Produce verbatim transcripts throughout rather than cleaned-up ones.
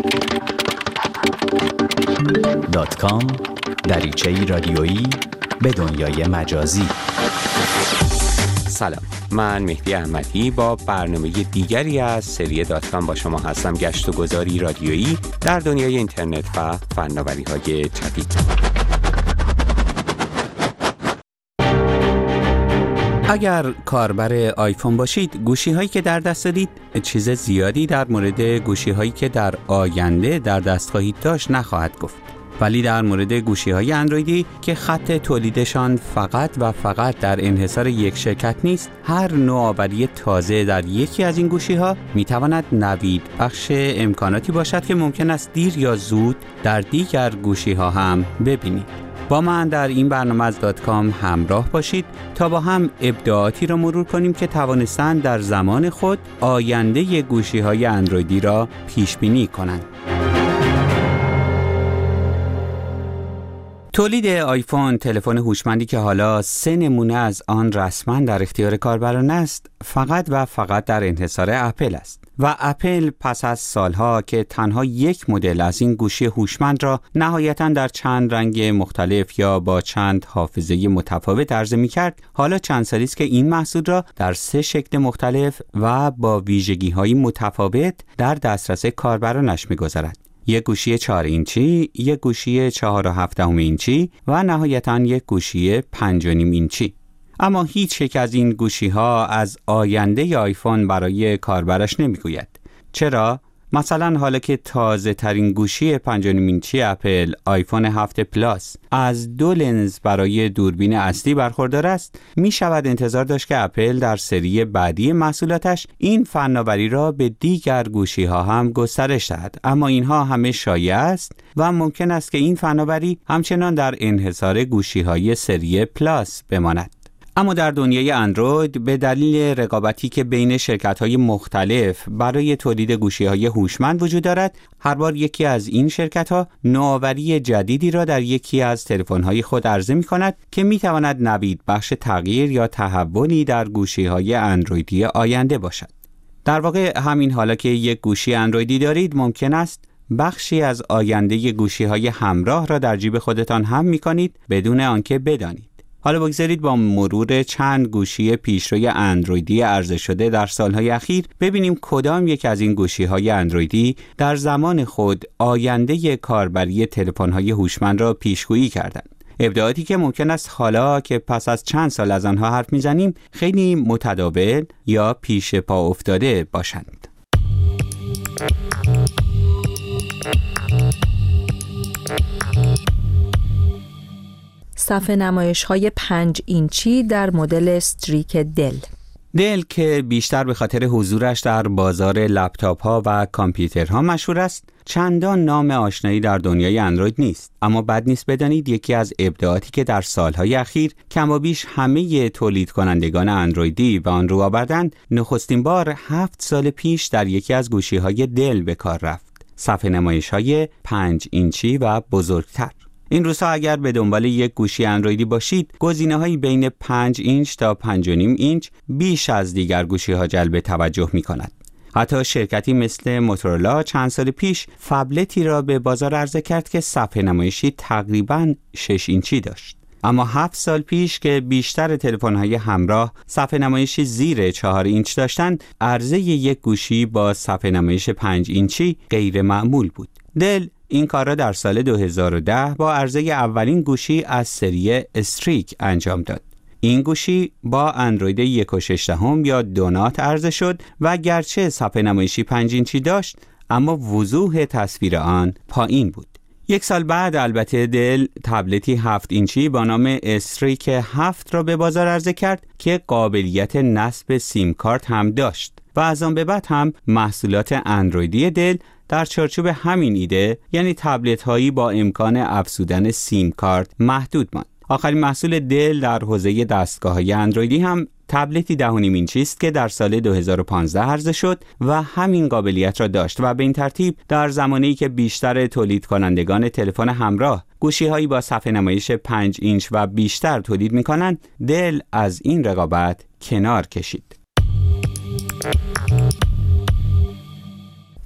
دات کام دریچه‌ای رادیویی به دنیای مجازی. سلام، من مهدی احمدی با برنامه دیگری از سری دات کام با شما هستم. گشت و گذاری رادیویی در دنیای اینترنت و فناوری‌های جدید. اگر کاربر آیفون باشید، گوشی‌هایی که در دست دارید چیز زیادی در مورد گوشی‌هایی که در آینده در دست خواهید داشت نخواهد گفت. ولی در مورد گوشی‌های اندرویدی که خط تولیدشان فقط و فقط در انحصار یک شرکت نیست، هر نوآوری تازه در یکی از این گوشی‌ها می‌تواند نوید بخش امکاناتی باشد که ممکن است دیر یا زود در دیگر گوشی‌ها هم ببینید. با من در این برنامه از دات کام همراه باشید تا با هم ابداعاتی را مرور کنیم که توانستند در زمان خود آینده گوشی‌های اندرویدی را پیش بینی کنند. تولید آیفون، تلفن هوشمندی که حالا سه نمونه از آن رسما در اختیار کاربران است، فقط و فقط در انحصار اپل است. و اپل پس از سالها که تنها یک مدل از این گوشی هوشمند را نهایتاً در چند رنگ مختلف یا با چند حافظه متفاوت عرضه می‌کرد، حالا چند سالی است که این محصول را در سه شکل مختلف و با ویژگی‌های متفاوت در دسترس کاربرانش می‌گذارد. یک گوشی چهار اینچی، یک گوشی چهار و هفت دهم اینچی و نهایتاً یک گوشی پنج و نیم اینچی. اما هیچ یک از این گوشی‌ها از آینده آیفون برای کاربرش نمیگوید. چرا؟ مثلا حالا که تازه ترین گوشی پنج و نیم اینچی اپل، آیفون هفت پلاس، از دو لنز برای دوربین اصلی برخوردار است، می شود انتظار داشت که اپل در سری بعدی محصولاتش این فناوری را به دیگر گوشی ها هم گسترش دهد. اما اینها همه شایع است و ممکن است که این فناوری همچنان در انحصار گوشی های سری پلاس بماند. اما در دنیای اندروید به دلیل رقابتی که بین شرکت‌های مختلف برای تولید گوشی‌های هوشمند وجود دارد، هر بار یکی از این شرکت‌ها نوآوری جدیدی را در یکی از تلفن‌های خود عرضه می‌کند که می‌تواند نوید بخش تغییر یا تحولی در گوشی‌های اندرویدی آینده باشد. در واقع همین حالا که یک گوشی اندرویدی دارید، ممکن است بخشی از آینده گوشی‌های همراه را در جیب خودتان هم می‌کنید بدون آنکه بدانید. حالا بگذارید با مرور چند گوشی پیشروی اندرویدی عرضه شده در سالهای اخیر ببینیم کدام یک از این گوشی‌های اندرویدی در زمان خود آینده کاربری تلفن‌های هوشمند را پیشگویی کردند. ابداعاتی که ممکن است حالا که پس از چند سال از آنها حرف می‌زنیم خیلی متداول یا پیش پا افتاده باشند. صفحه نمایش‌های پنج اینچی در مدل استریک دل. دل که بیشتر به خاطر حضورش در بازار لپتاپ‌ها و کامپیوترها مشهور است، چندان نام آشنایی در دنیای اندروید نیست. اما بد نیست بدانید یکی از ابداعاتی که در سالهای اخیر کم و بیش همه تولید کنندگان اندرویدی به آن رو آوردند، نخستین بار هفت سال پیش در یکی از گوشی‌های دل به کار رفت. صفحه نمایش‌های پنج اینچی و بزرگتر. این روزها اگر به دنبال یک گوشی اندرویدی باشید، گزینه‌هایی بین پنج اینچ تا پنج و نیم اینچ بیش از دیگر گوشی‌ها جلب توجه می‌کند. حتی شرکتی مثل موتورولا چند سال پیش فبلتی را به بازار عرضه کرد که صفحه نمایشی تقریباً شش اینچی داشت. اما هفت سال پیش که بیشتر تلفن‌های همراه صفحه نمایشی زیر چهار اینچ داشتند، عرضه یک گوشی با صفحه نمایش پنج اینچی غیر معمول بود. دل این کار را در سال دو هزار و ده با عرضه اولین گوشی از سری استریک انجام داد. این گوشی با اندروید یک و شش دهم یا دونات عرضه شد و گرچه صفحه نمایشی پنج اینچی داشت، اما وضوح تصویر آن پایین بود. یک سال بعد البته دل تبلتی هفت اینچی با نام استریک هفت را به بازار عرضه کرد که قابلیت نصب سیم کارت هم داشت و از آن به بعد هم محصولات اندرویدی دل در چارچوب همین ایده، یعنی تبلت هایی با امکان افزودن سیم کارت، محدود ماند. آخرین محصول دل در حوزه دستگاه های اندرویدی هم تبلتی ده و نیم اینچی است که در سال دو هزار و پانزده عرضه شد و همین قابلیت را داشت و به این ترتیب در زمانی که بیشتر تولید کنندگان تلفن همراه گوشی‌هایی با صفحه نمایش پنج اینچ و بیشتر تولید می‌کنند، دل از این رقابت کنار کشید.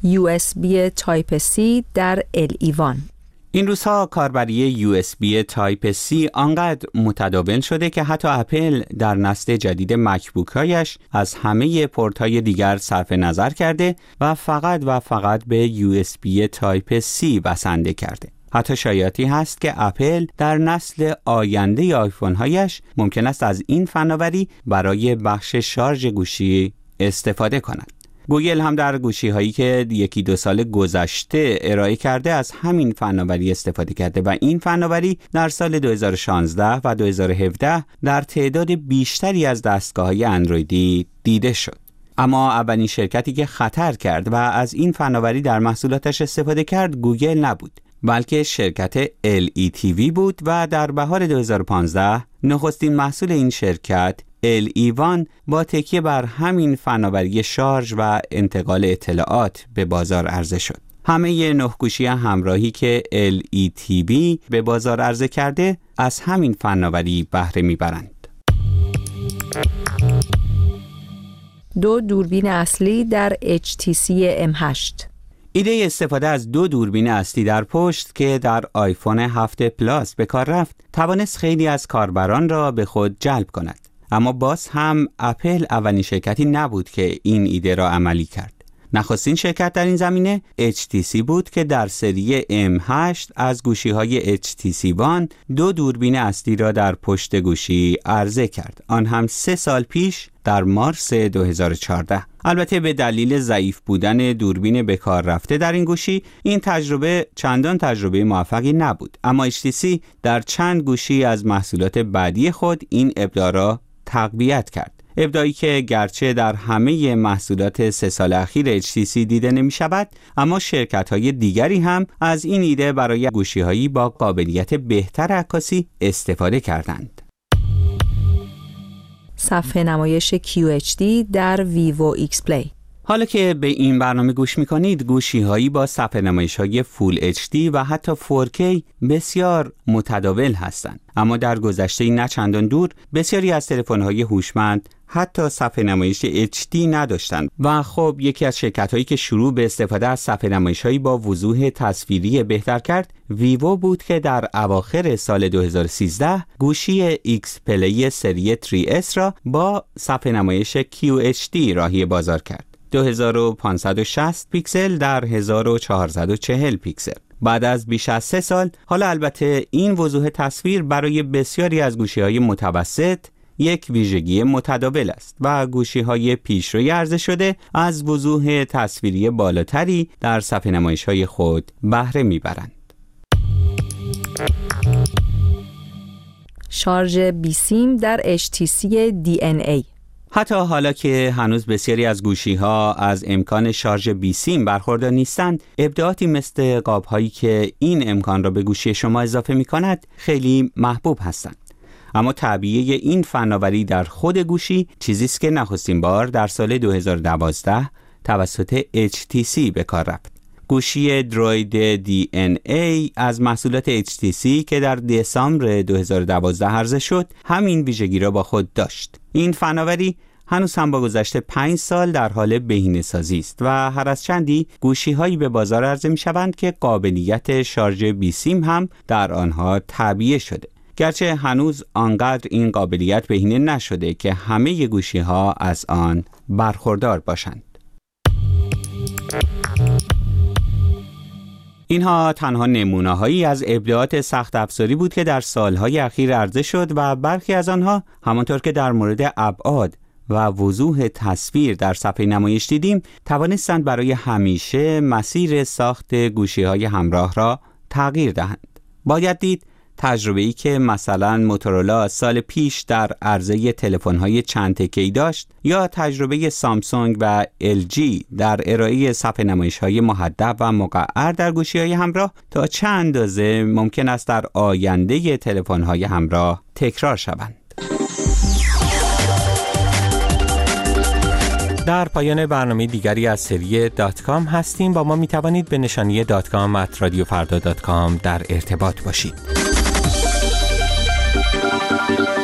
یو اس بی تایپ سی در ال ای وان. این روزها کاربری یو اس بی تایپ سی آنقدر متداول شده که حتی اپل در نسل جدید مکبوک هایش از همه پورت های دیگر صرف نظر کرده و فقط و فقط به یو اس بی تایپ سی بسنده کرده. حتی شایعاتی هست که اپل در نسل آینده آیفون هایش ممکن است از این فناوری برای بخش شارژ گوشی استفاده کند. گوگل هم در گوشی هایی که یکی دو سال گذشته ارائه کرده از همین فناوری استفاده کرده و این فناوری در سال دو هزار و شانزده و دو هزار و هفده در تعداد بیشتری از دستگاه های اندرویدی دیده شد. اما اولین شرکتی که خطر کرد و از این فناوری در محصولاتش استفاده کرد گوگل نبود، بلکه شرکت ال ای تی وی بود و در بهار دو هزار و پانزده نخستین محصول این شرکت ال ای وان با تکیه بر همین فناوری شارژ و انتقال اطلاعات به بازار عرضه شد. همه نه گوشی همراهی که ال ای تی وی به بازار عرضه کرده از همین فناوری بهره میبرند. دو دوربین اصلی در اچ تی سی ام هشت. ایده استفاده از دو دوربین اصلی در پشت که در آیفون هفت پلاس به کار رفت توانست خیلی از کاربران را به خود جلب کند. اما باز هم اپل اولین شرکتی نبود که این ایده را عملی کرد. نخستین شرکت در این زمینه اچ تی سی بود که در سری ام هشت از گوشی‌های اچ تی سی وان دو دوربین اصلی را در پشت گوشی عرضه کرد. آن هم سه سال پیش در مارس دو هزار و چهارده. البته به دلیل ضعیف بودن دوربین به کار رفته در این گوشی این تجربه چندان تجربه موفقی نبود. اما اچ تی سی در چند گوشی از محصولات بعدی خود این ابداع را تقویت کرد. ابداعی که گرچه در همه محصولات سه سال اخیر اچ تی سی دیده نمی شود، اما شرکت‌های دیگری هم از این ایده برای گوشی‌هایی با قابلیت بهتر عکاسی استفاده کردند. صفحه نمایش کیو اچ دی در ویوو ایکس پلی. حالا که به این برنامه گوش می‌کنید، گوشی‌هایی با صفحه نمایش‌های فول اچ دی و حتی فور کی بسیار متداول هستند. اما در گذشته نه چندان دور بسیاری از تلفن‌های هوشمند حتی صفحه نمایش اچ دی نداشتند و خب یکی از شرکت‌هایی که شروع به استفاده از صفحه نمایش‌هایی با وضوح تصویری بهتر کرد ویوو بود که در اواخر سال دو هزار و سیزده گوشی ایکس پلی سری تری اس را با صفحه نمایش کیو اچ دی راهی بازار کرد. دو هزار و پانصد و شصت پیکسل در هزار و چهارصد و چهل پیکسل. بعد از بیش از سه سال، حالا البته این وضوح تصویر برای بسیاری از گوشی‌های متوسط یک ویژگی متداول است و گوشی‌های پیشروی عرضه شده از وضوح تصویری بالاتری در صفحه نمایش‌های خود بهره می‌برند. شارژ بی سیم در اچ تی سی دی ان ای. حتی حالا که هنوز بسیاری از گوشی‌ها از امکان شارژ بی سیم برخوردار نیستند، ابداعاتی مثل قاب‌هایی که این امکان را به گوشی شما اضافه می‌کند خیلی محبوب هستند. اما تعبیه این فناوری در خود گوشی چیزی است که نخستین بار در سال دو هزار و دوازده توسط اچ تی سی به کار رفت. گوشی دروید دی ان ای از محصولات اچ تی سی که در دسامبر دو هزار و دوازده عرضه شد همین ویژگی را با خود داشت. این فناوری هنوز هم با گذشت پنج سال در حال بهینه‌سازی است و هر از چندی گوشی‌هایی به بازار عرضه می‌شوند که قابلیت شارژ بی سیم هم در آنها تعبیه شده. گرچه هنوز آنقدر این قابلیت بهینه نشده که همه گوشی‌ها از آن برخوردار باشند. اینها تنها نمونه‌هایی از ابداعات سخت افزاری بود که در سالهای اخیر عرضه شد و برخی از آنها همانطور که در مورد ابعاد و وضوح تصویر در صفحه نمایش دیدیم توانستند برای همیشه مسیر ساخت گوشی‌های همراه را تغییر دهند. باید دید تجربه‌ای که مثلا موتورولا سال پیش در عرضه تلفن‌های چند تکه‌ای داشت یا تجربه سامسونگ و ال جی در ارائه صفحه نمایش‌های محدب و مقعر در گوشی‌های همراه تا چه اندازه ممکن است در آینده تلفن‌های همراه تکرار شوند. در پایان برنامه دیگری از سری دات کام هستیم. با ما می توانید به نشانی دات کام ات رادیو فردا دات کام در ارتباط باشید.